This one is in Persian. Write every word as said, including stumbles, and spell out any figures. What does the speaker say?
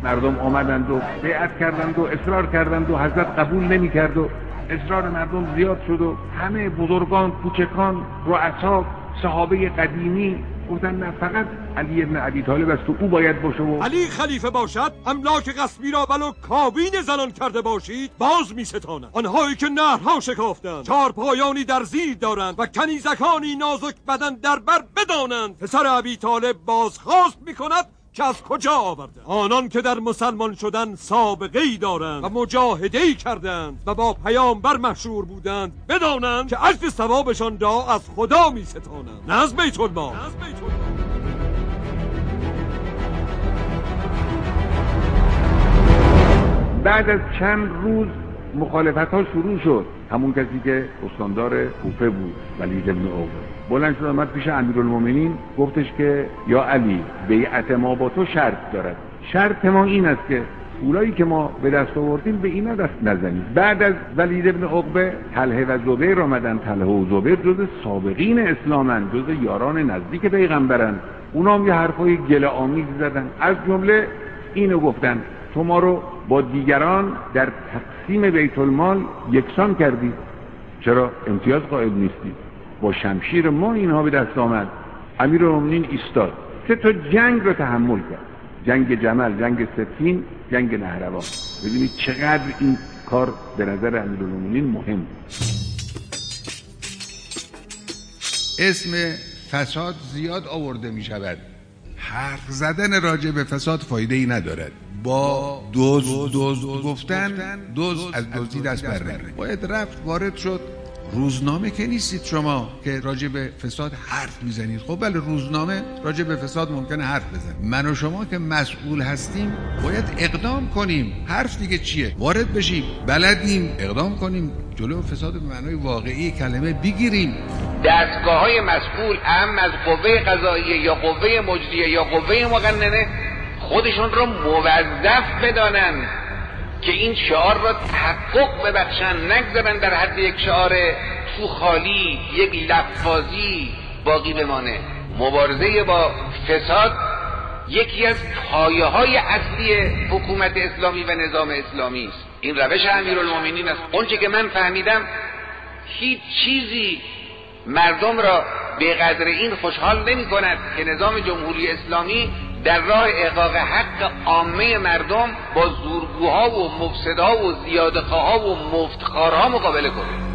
مردم آمدند و بیعت کردند و اصرار کردند و حضرت قبول نمی کرد و اصرار مردم زیاد شد و همه بزرگان، کوچکان، رؤسا، صحابه قدیمی گفتن نه فقط علی ابن ابی طالب است و او باید باشه و علی خلیفه باشد املاک غصبی را ولو کابین زنان کرده باشید باز می ستانند. آنهایی که نهرها شکافتند، چهار پایانی در زیر دارند و کنیزکانی نازک بدن در بر بدانند پسر ابی طالب بازخواست می کند که از کجا آورده. آنان که در مسلمان شدن سابقه‌ای دارند و مجاهده‌ای کردند و با پیامبر مشهور بودند بدانند که اجر ثوابشان را از خدا می ستانند نه از بیت المال. بعد از چند روز مخالفت ها شروع شد. همون کسی که استاندار کوفه بود ولید بن عقبه بلند شد آمد پیش امیرالمومنین گفتش که یا علی بیعت ما با تو شرط دارد. شرط ما این است که پولایی که ما به دست آوردیم به اینا دست نزنید. بعد از ولید بن عقبه طلحه و زبیر آمدن. طلحه و زبیر جز سابقین اسلامن، جز یاران نزدیک پیغمبرن. اونا هم یه حرفای گله آمیز زدن. از جمله اینو گفتن تو ما رو با دیگران در تقسیم بیت المال یکسان کردی، چرا امتیاز قائل نیستی؟ با شمشیر ما اینها به دست آمد. امیرالمومنین ایستاد، سه تا جنگ رو تحمل کرد، جنگ جمل، جنگ سفین، جنگ نهروان. ببینید چقدر این کار به نظر امیرالمومنین مهم بود. اسم فساد زیاد آورده می شود، حرف زدن راجع به فساد فایده ای ندارد. با دوز دوز گفتن دوز از دوزی دست بر نمی‌دارد. باید رفت وارد شد. روزنامه که نیستید شما که راجع به فساد حرف میزنید. خب بله روزنامه راجع به فساد ممکنه حرف بزنه. من و شما که مسئول هستیم باید اقدام کنیم. حرف دیگه چیه؟ وارد بشیم، بلدیم اقدام کنیم، جلو فساد به معنای واقعی کلمه بگیریم. دستگاه‌های مسئول هم از قوه قضاییه یا قوه مجریه یا قوه مقننه خودشون رو موظف بدانن که این شعار را تحقق ببخشن، نگذارن در حد یک شعار تو خالی، یک لفظی باقی بمانه. مبارزه با فساد یکی از پایه‌های اصلی حکومت اسلامی و نظام اسلامی است. این روش امیرالمومنین است. اونچه که من فهمیدم هیچ چیزی مردم را به قدر این خوشحال نمی کند که نظام جمهوری اسلامی در راه احقاق حق عامه مردم با زورگوها و مفسدها و زیادخواها و مفتخارها مقابله کنه.